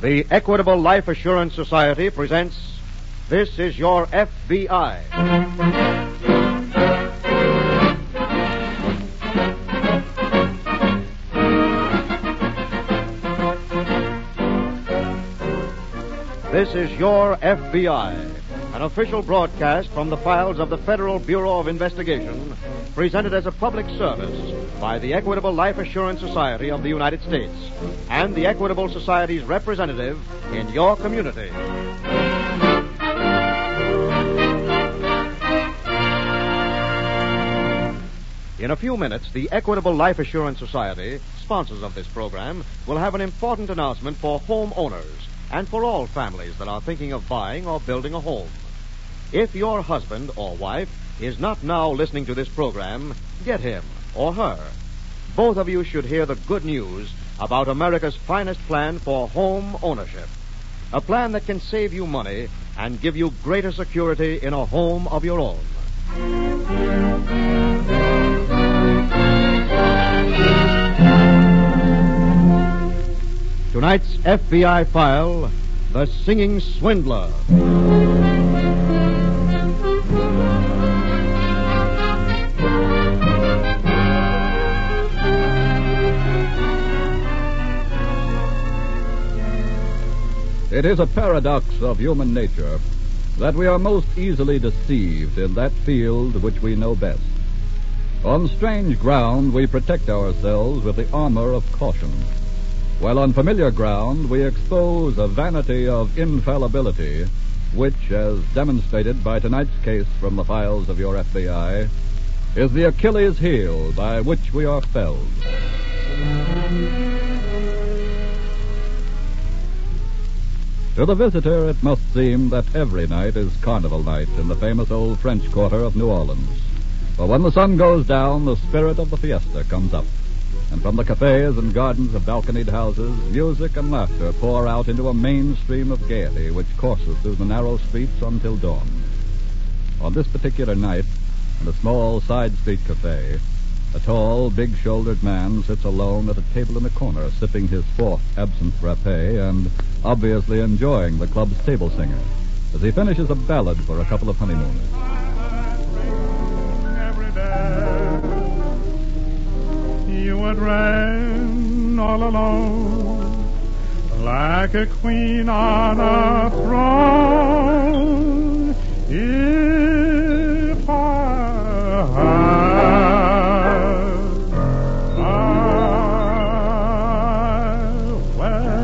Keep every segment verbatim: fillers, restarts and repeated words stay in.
The Equitable Life Assurance Society presents This Is Your F B I. This is Your F B I, an official broadcast from the files of the Federal Bureau of Investigation, presented as a public service by the Equitable Life Assurance Society of the United States and the Equitable Society's representative in your community. In a few minutes, the Equitable Life Assurance Society, sponsors of this program, will have an important announcement for homeowners and for all families that are thinking of buying or building a home. If your husband or wife is not now listening to this program, get him or her. Both of you should hear the good news about America's finest plan for home ownership. A plan that can save you money and give you greater security in a home of your own. Tonight's F B I file, The Singing Swindler. It is a paradox of human nature that we are most easily deceived in that field which we know best. On strange ground, we protect ourselves with the armor of caution, while on familiar ground, we expose a vanity of infallibility, which, as demonstrated by tonight's case from the files of your F B I, is the Achilles heel by which we are felled. To the visitor, it must seem that every night is carnival night in the famous old French Quarter of New Orleans. For when the sun goes down, the spirit of the fiesta comes up. And from the cafes and gardens of balconied houses, music and laughter pour out into a main stream of gaiety which courses through the narrow streets until dawn. On this particular night, in a small side street cafe, a tall, big-shouldered man sits alone at a table in a corner, sipping his fourth absinthe frappé and obviously enjoying the club's table singer as he finishes a ballad for a couple of honeymooners. You would reign all alone, like a queen on a throne, if I had my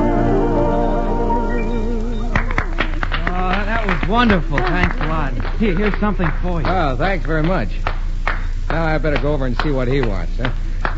way. Oh, that was wonderful. Thanks a lot. Here, here's something for you. Oh, thanks very much. Now I better go over and see what he wants, huh?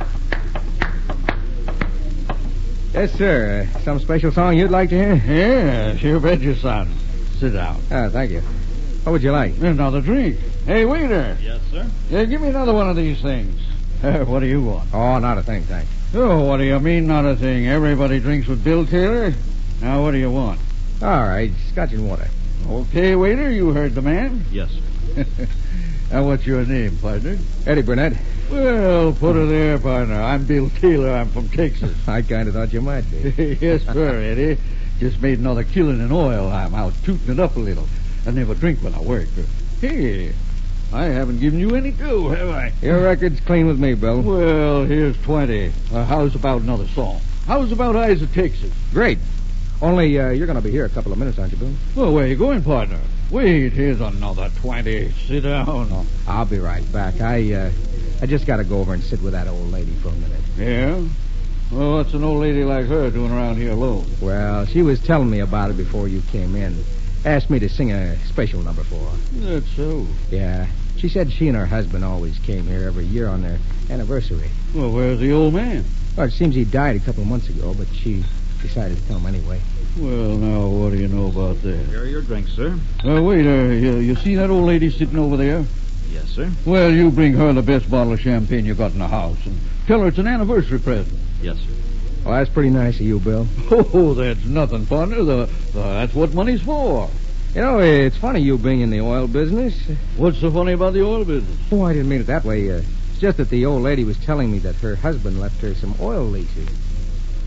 Yes, sir. Uh, some special song you'd like to hear? Yes, you bet you, son. Sit down. Oh, thank you. What would you like? Another drink. Hey, waiter. Yes, sir? Yeah, give me another one of these things. Uh, what do you want? Oh, not a thing, thanks. Oh, what do you mean, not a thing? Everybody drinks with Bill Taylor. Now, what do you want? All right, scotch and water. Okay, waiter, you heard the man. Yes, sir. Now, what's your name, partner? Eddie Burnett. Well, put her there, partner. I'm Bill Taylor. I'm from Texas. I kind of thought you might be. Yes, sir, Eddie. Just made another killing in oil. I'm out tooting it up a little. I never drink when I work. Hey, I haven't given you any dough, have I? Your record's clean with me, Bill. Well, here's twenty. Uh, how's about another song? How's about Eyes of Texas? Great. Only uh, you're going to be here a couple of minutes, aren't you, Bill? Well, where you going, partner? Wait, here's another twenty. Sit down. Oh, I'll be right back. I uh, I just got to go over and sit with that old lady for a minute. Yeah? Well, what's an old lady like her doing around here alone? Well, she was telling me about it before you came in. Asked me to sing a special number for her. That's so. Yeah. She said she and her husband always came here every year on their anniversary. Well, where's the old man? Well, it seems he died a couple of months ago, but she decided to tell him anyway. Well, now, what do you know about that? Here are your drinks, sir. Uh, wait, uh, you, you see that old lady sitting over there? Yes, sir. Well, you bring her the best bottle of champagne you got in the house and tell her it's an anniversary present. Yes, sir. Well, that's pretty nice of you, Bill. Oh, that's nothing, partner. The, the, that's what money's for. You know, it's funny you being in the oil business. What's so funny about the oil business? Oh, I didn't mean it that way. Uh, it's just that the old lady was telling me that her husband left her some oil leases.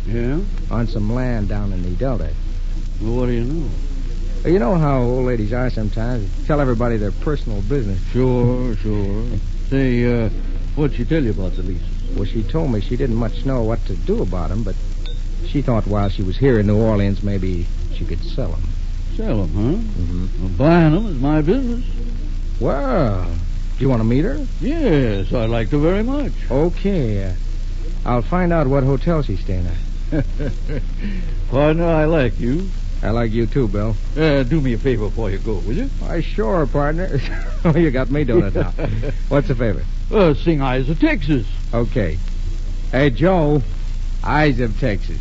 Yeah? On some land down in the Delta. Well, what do you know? You know how old ladies are sometimes. Tell everybody their personal business. Sure, sure. Say, uh, what'd she tell you about the leases? Well, she told me she didn't much know what to do about them, but she thought while she was here in New Orleans, maybe she could sell them. Sell them, huh? Mm-hmm. Well, buying them is my business. Well, do you want to meet her? Yes, I'd like to very much. Okay. Uh, I'll find out what hotel she's staying at. Partner, I like you. I like you too, Bill. Uh, do me a favor before you go, will you? Why, sure, partner. Oh, you got me doing it now. What's the favor? Uh, sing Eyes of Texas. Okay. Hey, Joe, Eyes of Texas.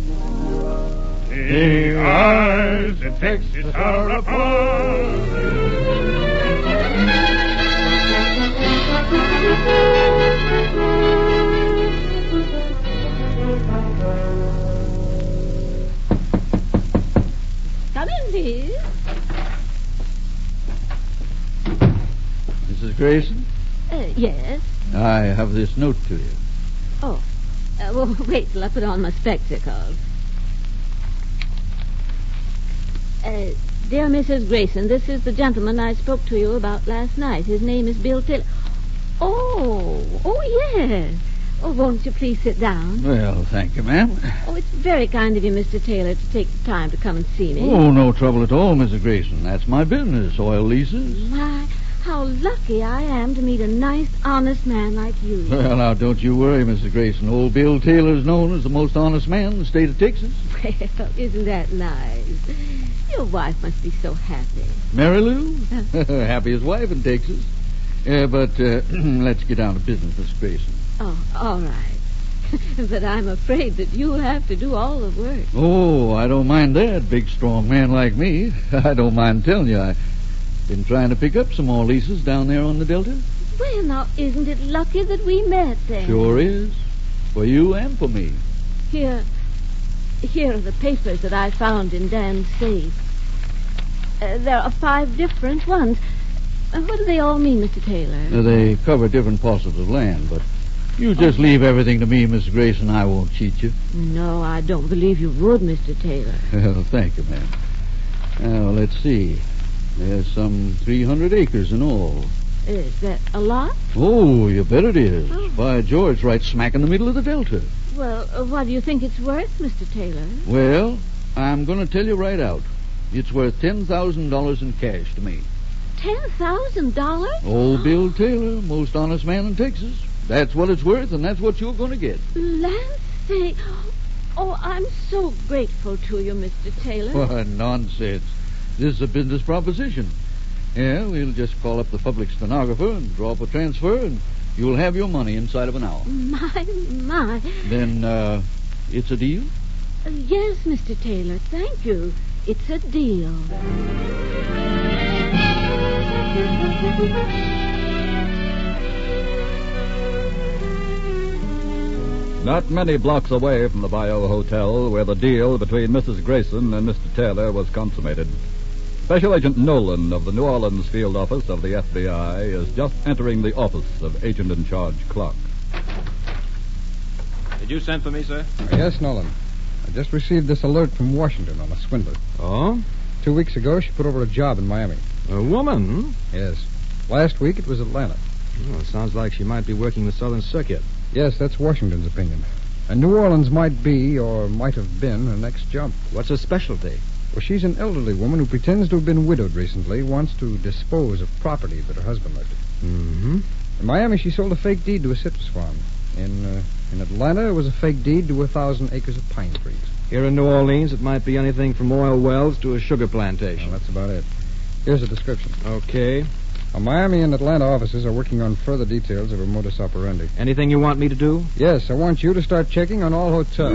The eyes of Texas are upon. Come in, please. Missus Grayson, Uh, yes. I have this note to you. Oh. Uh, well, wait till I put on my spectacles. Uh, dear Missus Grayson, this is the gentleman I spoke to you about last night. His name is Bill Taylor. Oh, oh, yes. Oh, won't you please sit down? Well, thank you, ma'am. Oh, it's very kind of you, Mister Taylor, to take the time to come and see me. Oh, no trouble at all, Missus Grayson. That's my business, oil leases. My, how lucky I am to meet a nice, honest man like you. Well, now, don't you worry, Missus Grayson. Old Bill Taylor's known as the most honest man in the state of Texas. Well, isn't that nice? Your wife must be so happy. Mary Lou? Happiest wife in Texas. Yeah, but uh, let's get down to business, Miss Grayson. Oh, all right. But I'm afraid that you'll have to do all the work. Oh, I don't mind that, big, strong man like me. I don't mind telling you, I've been trying to pick up some more leases down there on the Delta. Well, now, isn't it lucky that we met then? Sure is. For you and for me. Here, here are the papers that I found in Dan's safe. Uh, there are five different ones. Uh, what do they all mean, Mister Taylor? Now, they cover different parcels of land, but you just oh. leave everything to me, Miss Grayson. I won't cheat you. No, I don't believe you would, Mister Taylor. Well, thank you, ma'am. Now, let's see. There's some three hundred acres in all. Is that a lot? Oh, you bet it is. Oh. By George, right smack in the middle of the Delta. Well, uh, what do you think it's worth, Mister Taylor? Well, I'm going to tell you right out. It's worth ten thousand dollars in cash to me. ten thousand dollars? Old Bill Taylor, most honest man in Texas. That's what it's worth, and that's what you're going to get. Lancey. Oh, I'm so grateful to you, Mister Taylor. What nonsense. This is a business proposition. Yeah, we'll just call up the public stenographer and draw up a transfer, and you'll have your money inside of an hour. My, my. Then, uh, it's a deal? Uh, yes, Mister Taylor, thank you. It's a deal. Not many blocks away from the Bayou Hotel, where the deal between Missus Grayson and Mister Taylor was consummated, Special Agent Nolan of the New Orleans Field Office of the F B I is just entering the office of Agent in Charge Clark. Did you send for me, sir? Yes, Nolan. I just received this alert from Washington on a swindler. Oh? Two weeks ago, she put over a job in Miami. A woman? Yes. Last week, it was Atlanta. Well, it sounds like she might be working the Southern Circuit. Yes, that's Washington's opinion. And New Orleans might be, or might have been, her next jump. What's her specialty? Well, she's an elderly woman who pretends to have been widowed recently, wants to dispose of property that her husband left her. Mm-hmm. In Miami, she sold a fake deed to a citrus farm. In uh, in Atlanta, it was a fake deed to a thousand acres of pine trees. Here in New Orleans, it might be anything from oil wells to a sugar plantation. Well, that's about it. Here's a description. Okay. Our Miami and Atlanta offices are working on further details of her modus operandi. Anything you want me to do? Yes, I want you to start checking on all hotels.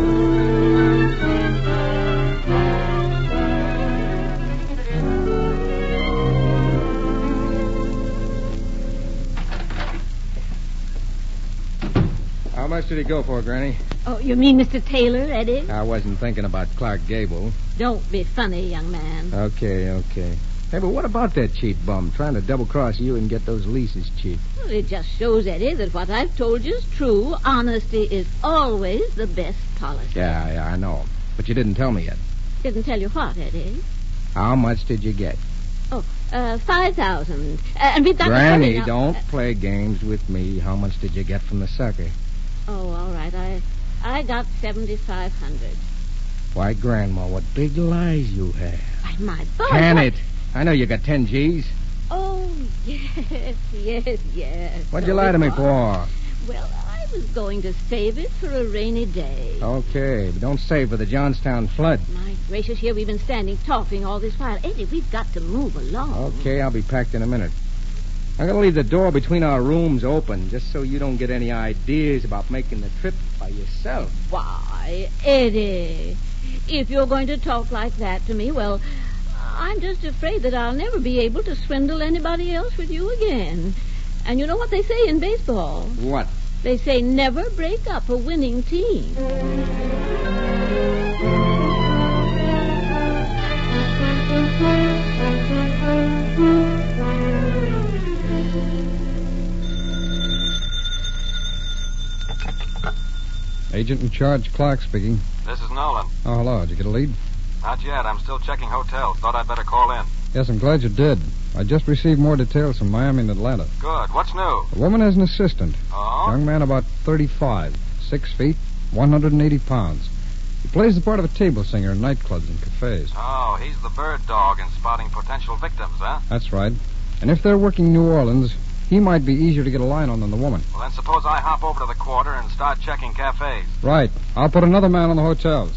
How much did he go for, Granny? Oh, you mean Mister Taylor, Eddie? I wasn't thinking about Clark Gable. Don't be funny, young man. Okay, okay. Hey, but what about that cheat bum trying to double-cross you and get those leases cheap? Well, it just shows, Eddie, that what I've told you is true. Honesty is always the best policy. Yeah, yeah, I know. But you didn't tell me yet. Didn't tell you what, Eddie? How much did you get? Oh, uh, five thousand. Uh, and we've got Granny, the money now. don't Uh, play games with me. How much did you get from the sucker? Oh, all right. I, I got seventy-five hundred. Why, Grandma, what big lies you have. Why, my boy. Can what- it? I know you got ten G's. Oh, yes, yes, yes. What'd So you lie it to me was. for? Well, I was going to save it for a rainy day. Okay, but don't save for the Johnstown flood. My gracious, here we've been standing talking all this while. Eddie, we've got to move along. Okay, I'll be packed in a minute. I'm going to leave the door between our rooms open, just so you don't get any ideas about making the trip by yourself. Why, Eddie, if you're going to talk like that to me, well, I'm just afraid that I'll never be able to swindle anybody else with you again. And you know what they say in baseball? What? They say never break up a winning team. Agent in charge, Clark speaking. This is Nolan. Oh, hello. Did you get a lead? Not yet. I'm still checking hotels. Thought I'd better call in. Yes, I'm glad you did. I just received more details from Miami and Atlanta. Good. What's new? The woman has an assistant. Oh? Young man about thirty-five, six feet, one hundred eighty pounds. He plays the part of a table singer in nightclubs and cafes. Oh, he's the bird dog in spotting potential victims, huh? That's right. And if they're working New Orleans, he might be easier to get a line on than the woman. Well, then suppose I hop over to the quarter and start checking cafes. Right. I'll put another man on the hotels.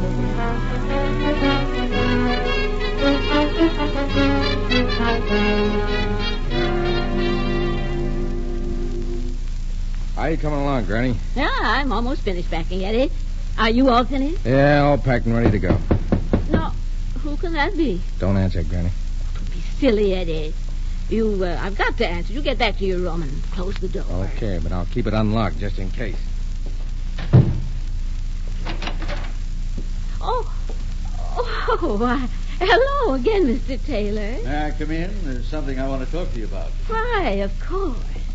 How you coming along, Granny? Yeah, I'm almost finished packing, Eddie. Are you all finished? Yeah, all packed and ready to go. No. Who can that be? Don't answer, Granny. Don't be silly, Eddie. You, uh, I've got to answer. You get back to your room and close the door. Okay, but I'll keep it unlocked just in case. Oh. Oh, why. Hello again, Mister Taylor. May I come in? There's something I want to talk to you about. Why, of course.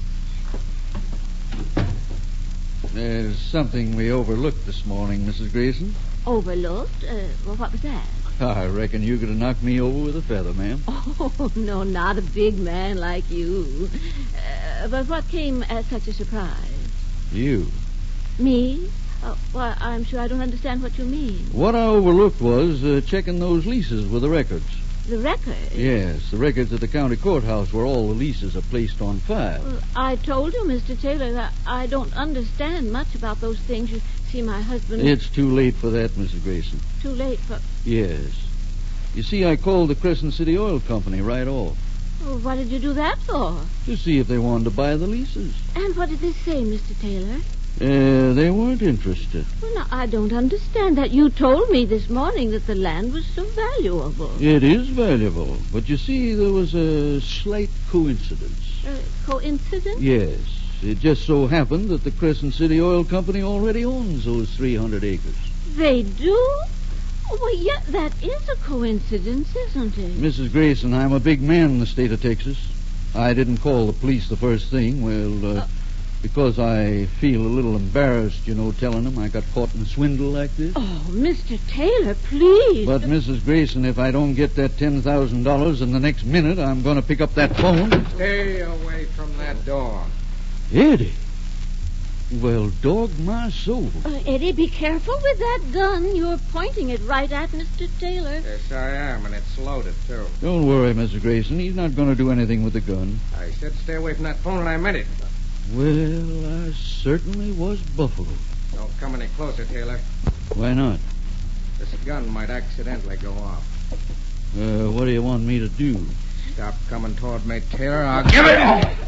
There's something we overlooked this morning, Missus Grayson. Overlooked? Uh, well, what was that? I reckon you could have knocked me over with a feather, ma'am. Oh, no, not a big man like you. Uh, but what came as such a surprise? You. Me? Oh, well, I'm sure I don't understand what you mean. What I overlooked was uh, checking those leases with the records. The record? Yes, the records at the county courthouse where all the leases are placed on file. Well, I told you, Mister Taylor, that I don't understand much about those things. You see, my husband... It's too late for that, Missus Grayson. Too late for... Yes. You see, I called the Crescent City Oil Company right off Well, what did you do that for? to see if they wanted to buy the leases. And what did they say, Mister Taylor? Uh, they weren't interested. Well, now, I don't understand that. You told me this morning that the land was so valuable. It is valuable, but you see, there was a slight coincidence. Uh, coincidence? Yes. It just so happened that the Crescent City Oil Company already owns those three hundred acres. They do? Oh, well, yeah, that is a coincidence, isn't it? Missus Grayson, I'm a big man in the state of Texas. I didn't call the police the first thing, well, uh, uh, because I feel a little embarrassed, you know, telling them I got caught in a swindle like this. Oh, Mister Taylor, please. But, Missus Grayson, if I don't get that ten thousand dollars in the next minute, I'm going to pick up that phone. Stay away from that door. Eddie. Well, dog my soul. Uh, Eddie, be careful with that gun. You're pointing it right at Mister Taylor. Yes, I am, and it's loaded, too. Don't worry, Missus Grayson. He's not going to do anything with the gun. I said stay away from that phone, and I meant it. Well, I certainly was buffalo. Don't come any closer, Taylor. Why not? This gun might accidentally go off. Uh, what do you want me to do? Stop coming toward me, Taylor. I'll give it...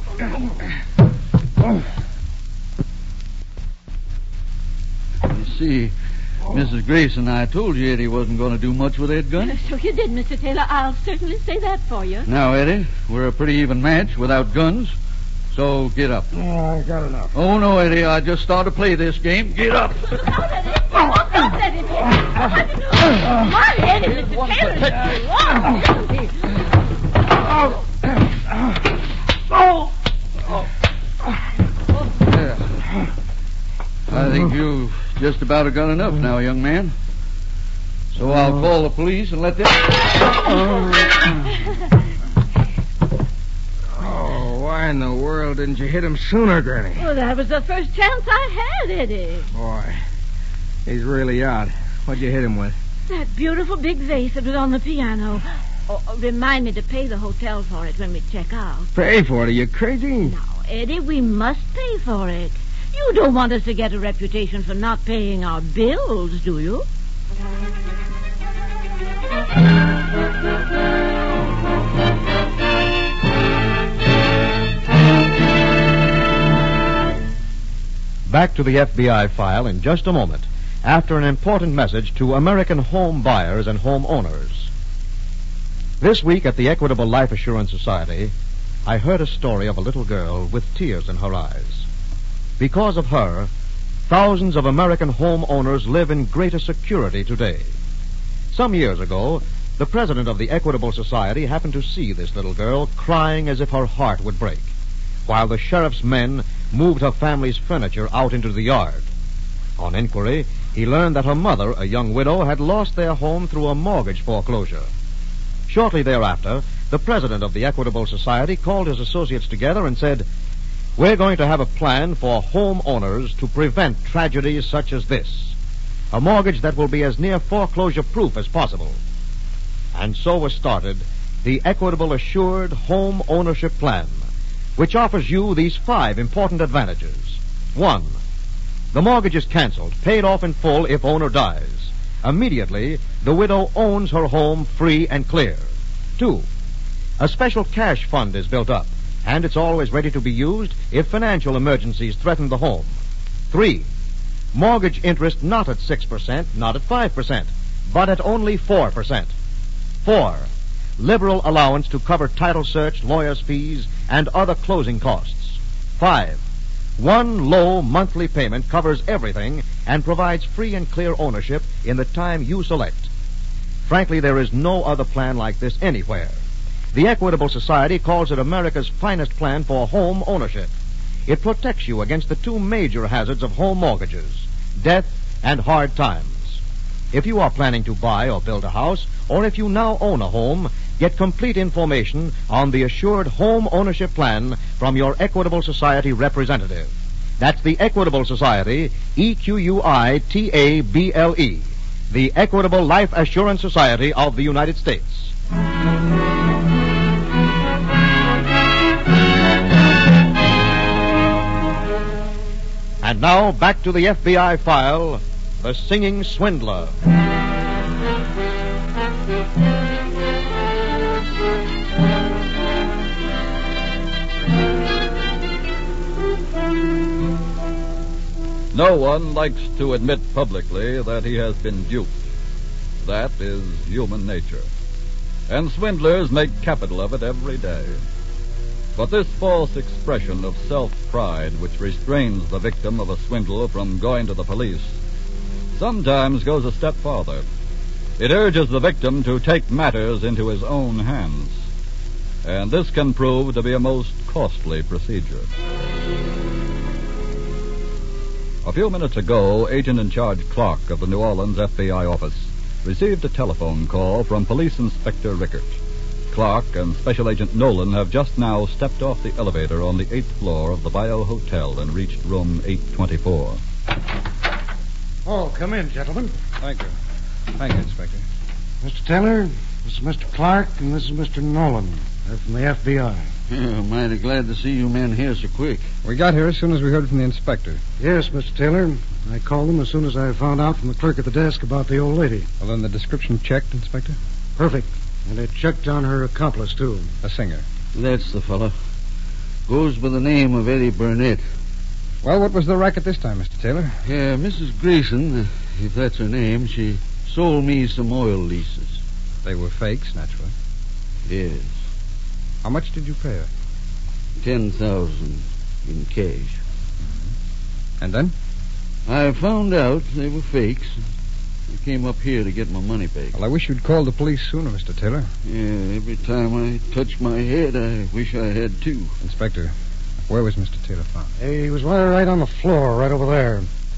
Oh. You see, Missus Grayson, I told you Eddie wasn't going to do much with that gun. So you did, Mister Taylor. I'll certainly say that for you. Now, Eddie, we're a pretty even match without guns. So get up. Oh, I got enough. Oh, no, Eddie. I just started to play this game. Get up. Don't let it. Don't let it. Come on, Eddie, Mister Taylor. just about got enough now, young man. So I'll call the police and let them... Oh, why in the world didn't you hit him sooner, Granny? Well, that was the first chance I had, Eddie. Boy, he's really out. What'd you hit him with? That beautiful big vase that was on the piano. Oh, oh, remind me to pay the hotel for it when we check out. Pay for it? Are you crazy? Now, Eddie, we must pay for it. You don't want us to get a reputation for not paying our bills, do you? Back to the F B I file in just a moment, after an important message to American home buyers and home owners. This week at the Equitable Life Assurance Society, I heard a story of a little girl with tears in her eyes. Because of her, thousands of American homeowners live in greater security today. Some years ago, the president of the Equitable Society happened to see this little girl crying as if her heart would break, while the sheriff's men moved her family's furniture out into the yard. On inquiry, he learned that her mother, a young widow, had lost their home through a mortgage foreclosure. Shortly thereafter, the president of the Equitable Society called his associates together and said, "We're going to have a plan for homeowners to prevent tragedies such as this. A mortgage that will be as near foreclosure-proof as possible." And so was started the Equitable Assured Home Ownership Plan, which offers you these five important advantages. One, the mortgage is canceled, paid off in full if owner dies. Immediately, the widow owns her home free and clear. Two, a special cash fund is built up, and it's always ready to be used if financial emergencies threaten the home. Three, mortgage interest not at six percent, not at five percent, but at only four percent. Four, liberal allowance to cover title search, lawyer's fees, and other closing costs. Five, one low monthly payment covers everything and provides free and clear ownership in the time you select. Frankly, there is no other plan like this anywhere. The Equitable Society calls it America's finest plan for home ownership. It protects you against the two major hazards of home mortgages, death and hard times. If you are planning to buy or build a house, or if you now own a home, get complete information on the Assured Home Ownership Plan from your Equitable Society representative. That's the Equitable Society, E Q U I T A B L E, the Equitable Life Assurance Society of the United States. And now, back to the F B I file, The Singing Swindler. No one likes to admit publicly that he has been duped. That is human nature. And swindlers make capital of it every day. But this false expression of self-pride which restrains the victim of a swindle from going to the police sometimes goes a step farther. It urges the victim to take matters into his own hands. And this can prove to be a most costly procedure. A few minutes ago, Agent in Charge Clark of the New Orleans F B I office received a telephone call from Police Inspector Rickert. Clark and Special Agent Nolan have just now stepped off the elevator on the eighth floor of the Bio Hotel and reached room eight twenty-four. Oh, come in, gentlemen. Thank you. Thank you, Inspector. Mister Taylor, this is Mister Clark, and this is Mister Nolan. They're from the F B I. Yeah, mighty glad to see you men here so quick. We got here as soon as we heard from the inspector. Yes, Mister Taylor. I called them as soon as I found out from the clerk at the desk about the old lady. Well, then the description checked, Inspector? Perfect. And it checked on her accomplice, too. A singer. That's the fellow. Goes by the name of Eddie Burnett. Well, what was the racket this time, Mister Taylor? Yeah, Missus Grayson, uh, if that's her name, she sold me some oil leases. They were fakes, naturally. Yes. How much did you pay her? Ten thousand in cash. Mm-hmm. And then? I found out they were fakes. I came up here to get my money back. Well, I wish you'd called the police sooner, Mister Taylor. Yeah, every time I touch my head, I wish I had too. Inspector, where was Mister Taylor found? He was right on the floor, right over there.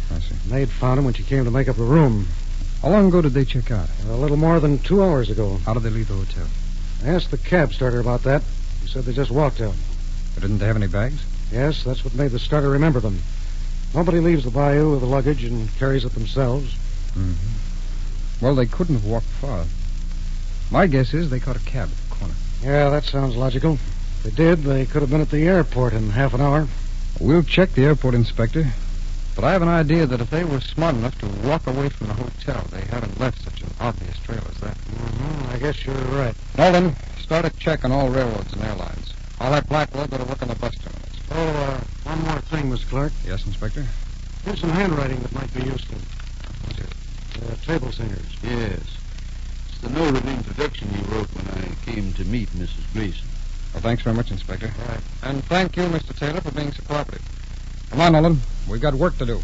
I see. Maid found him when she came to make up the room. How long ago did they check out? A little more than two hours ago. How did they leave the hotel? I asked the cab starter about that. He said they just walked out. But didn't they have any bags? Yes, that's what made the starter remember them. Nobody leaves the bayou with the luggage and carries it themselves. Mm-hmm. Well, they couldn't have walked far. My guess is they caught a cab at the corner. Yeah, that sounds logical. If they did, they could have been at the airport in half an hour. We'll check the airport, Inspector. But I have an idea that if they were smart enough to walk away from the hotel, they haven't left such an obvious trail as that. Mm-hmm. I guess you're right. Nolan, start a check on all railroads and airlines. I'll have Blackwell go to work on the bus terminals. Oh, uh, one more thing, Miss Clark. Yes, Inspector? Here's some handwriting that might be useful. What's it? Uh, table singers. Yes. It's the note of introduction you wrote when I came to meet Missus Grayson. Well, thanks very much, Inspector. All right. And thank you, Mister Taylor, for being so cooperative. Come on, Nolan. We've got work to do.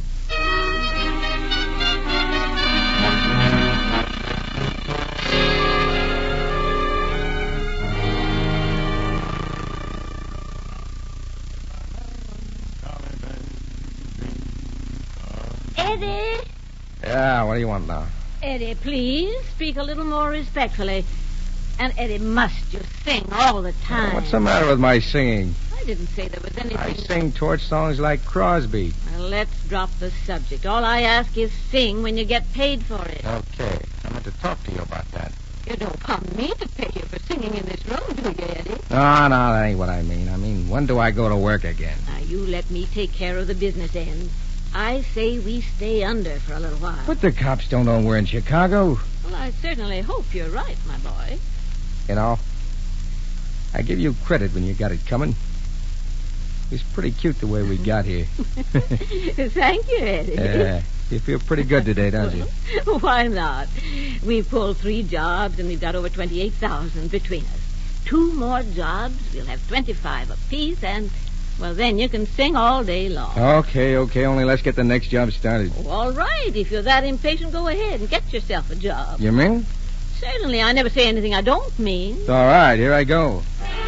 Eddie? Yeah, what do you want now? Eddie, please speak a little more respectfully. And Eddie, must you sing all the time? What's the matter with my singing? I didn't say there was anything... I sing torch songs like Crosby. Well, let's drop the subject. All I ask is sing when you get paid for it. Okay. I meant to talk to you about that. You don't want me to pay you for singing in this room, do you, Eddie? No, no, that ain't what I mean. I mean, when do I go to work again? Now, you let me take care of the business end. I say we stay under for a little while. But the cops don't know we're in Chicago. Well, I certainly hope you're right, my boy. You know, I give you credit when you got it coming. It's pretty cute the way we got here. Thank you, Eddie. Yeah, you feel pretty good today, don't you? Why not? We've pulled three jobs, and we've got over twenty-eight thousand between us. Two more jobs, we'll have twenty-five apiece, and, well, then you can sing all day long. Okay, okay, only let's get the next job started. Oh, all right. If you're that impatient, go ahead and get yourself a job. You mean? Certainly. I never say anything I don't mean. All right, here I go.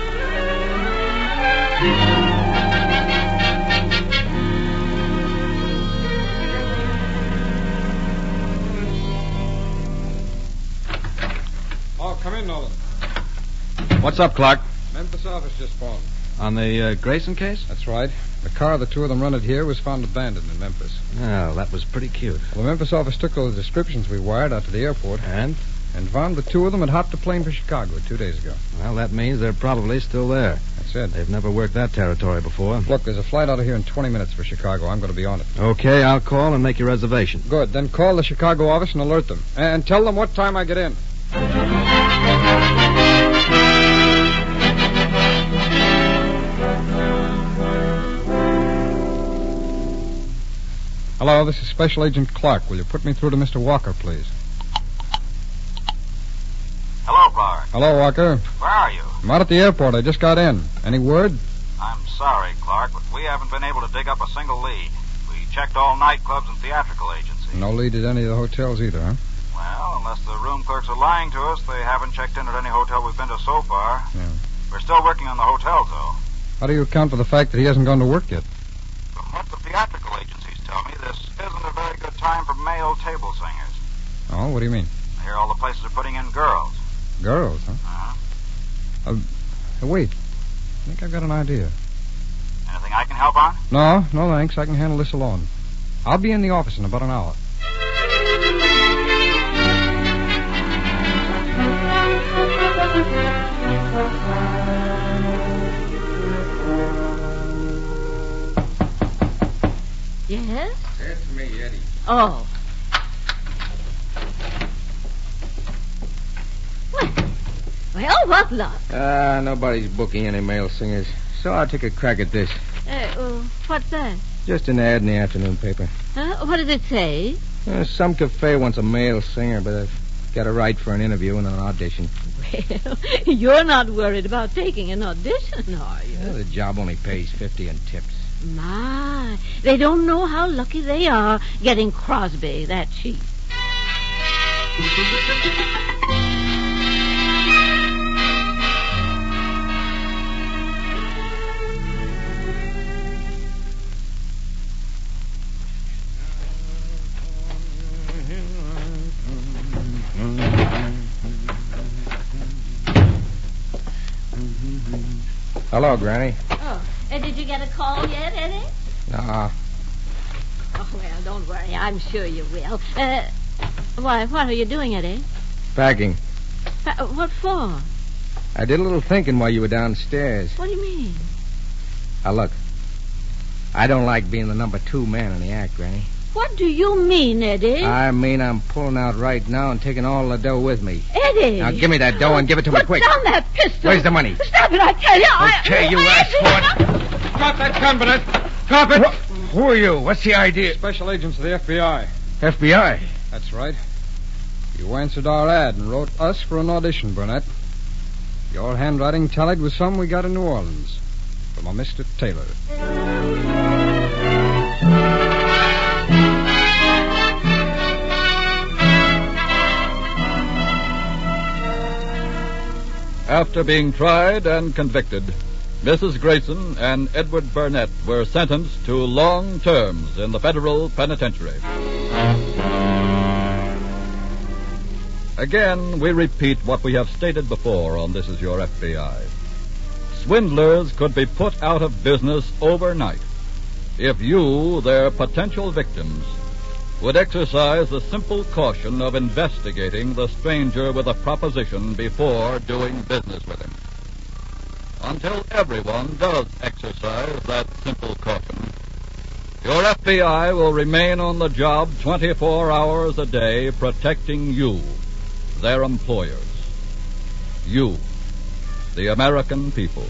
Oh, come in, Nolan. What's up, Clark? Memphis office just phoned. On the uh, Grayson case? That's right. The car the two of them rented here was found abandoned in Memphis. Oh, that was pretty cute. Well, the Memphis office took those descriptions we wired out to the airport. And? And found the two of them had hopped a plane for Chicago two days ago. Well, that means they're probably still there. That's it. They've never worked that territory before. Look, there's a flight out of here in twenty minutes for Chicago. I'm going to be on it. Okay, I'll call and make your reservation. Good. Then call the Chicago office and alert them. And tell them what time I get in. Hello, this is Special Agent Clark. Will you put me through to Mister Walker, please? Hello, Clark. Hello, Walker. Where are you? I'm out at the airport. I just got in. Any word? I'm sorry, Clark, but we haven't been able to dig up a single lead. We checked all nightclubs and theatrical agencies. No lead at any of the hotels either, huh? Well, unless the room clerks are lying to us, they haven't checked in at any hotel we've been to so far. Yeah. We're still working on the hotels, though. How do you account for the fact that he hasn't gone to work yet? From what the theatrical agencies tell me, this isn't a very good time for male table singers. Oh, what do you mean? I hear all the places are putting in girls. Girls, huh? Uh-huh. Uh, hey, wait. I think I've got an idea. Anything I can help on? No, no thanks. I can handle this alone. I'll be in the office in about an hour. Yes? That's me, Eddie. Oh. Well, well, what luck? Ah, uh, nobody's booking any male singers, so I'll take a crack at this. Uh, uh, what's that? Just an ad in the afternoon paper. Uh, what does it say? Uh, some cafe wants a male singer, but I've got a right for an interview and an audition. Well, you're not worried about taking an audition, are you? Well, the job only pays fifty in tips. My, they don't know how lucky they are getting Crosby that cheap. Hello, Granny. Oh, uh, did you get a call yet, Eddie? No. Oh, well, don't worry. I'm sure you will. Uh, why, what are you doing, Eddie? Packing. Pa- what for? I did a little thinking while you were downstairs. What do you mean? Now, look. I don't like being the number two man in the act, Granny. What do you mean, Eddie? I mean I'm pulling out right now and taking all the dough with me. Eddie! Now, give me that dough and give it to me Put quick. down that pistol. Where's the money? Stop it, I tell you. I... Okay, you asked for it. Drop that gun, Burnett. Drop it. Wh- Who are you? What's the idea? Special agents of the F B I. F B I? That's right. You answered our ad and wrote us for an audition, Burnett. Your handwriting tallied with some we got in New Orleans from a Mister Taylor. After being tried and convicted, Missus Grayson and Edward Burnett were sentenced to long terms in the federal penitentiary. Again, we repeat what we have stated before on This Is Your F B I. Swindlers could be put out of business overnight if you, their potential victims, would exercise the simple caution of investigating the stranger with a proposition before doing business with him. Until everyone does exercise that simple caution, your F B I will remain on the job twenty-four hours a day protecting you, their employers. You, the American people.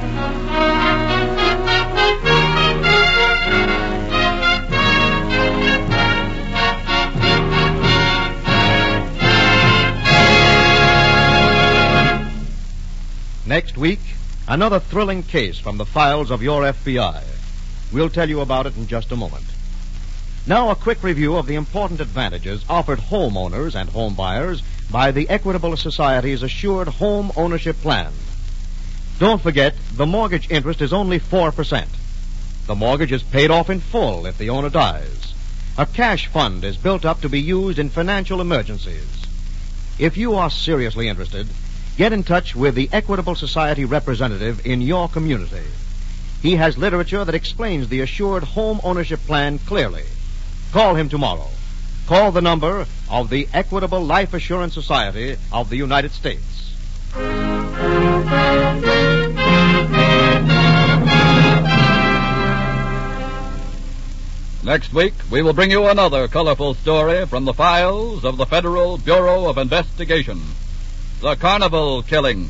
Next week, another thrilling case from the files of your F B I. We'll tell you about it in just a moment. Now, a quick review of the important advantages offered homeowners and home buyers by the Equitable Society's Assured Home Ownership Plan. Don't forget, the mortgage interest is only four percent. The mortgage is paid off in full if the owner dies. A cash fund is built up to be used in financial emergencies. If you are seriously interested, get in touch with the Equitable Society representative in your community. He has literature that explains the Assured Home Ownership Plan clearly. Call him tomorrow. Call the number of the Equitable Life Assurance Society of the United States. Next week, we will bring you another colorful story from the files of the Federal Bureau of Investigation. The Carnival Killing.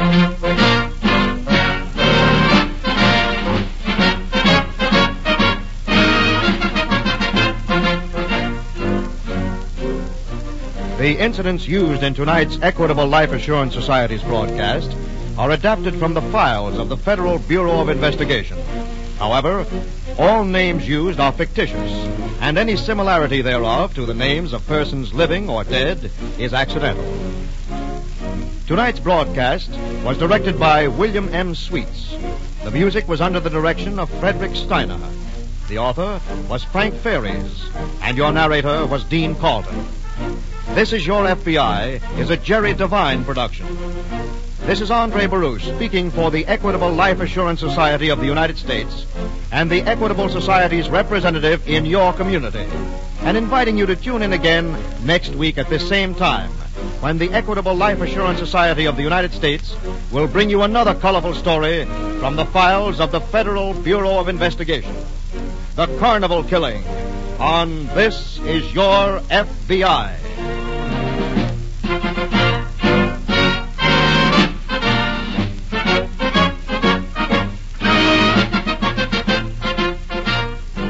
The incidents used in tonight's Equitable Life Assurance Society's broadcast are adapted from the files of the Federal Bureau of Investigation. However, all names used are fictitious, and any similarity thereof to the names of persons living or dead is accidental. Tonight's broadcast was directed by William M. Sweets. The music was under the direction of Frederick Steiner. The author was Frank Ferries, and your narrator was Dean Carlton. This Is Your F B I is a Jerry Devine production. This is Andre Baruch speaking for the Equitable Life Assurance Society of the United States and the Equitable Society's representative in your community, and inviting you to tune in again next week at this same time, when the Equitable Life Assurance Society of the United States will bring you another colorful story from the files of the Federal Bureau of Investigation. The Carnival Killing on This Is Your F B I.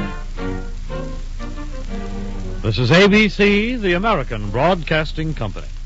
This is A B C, the American Broadcasting Company.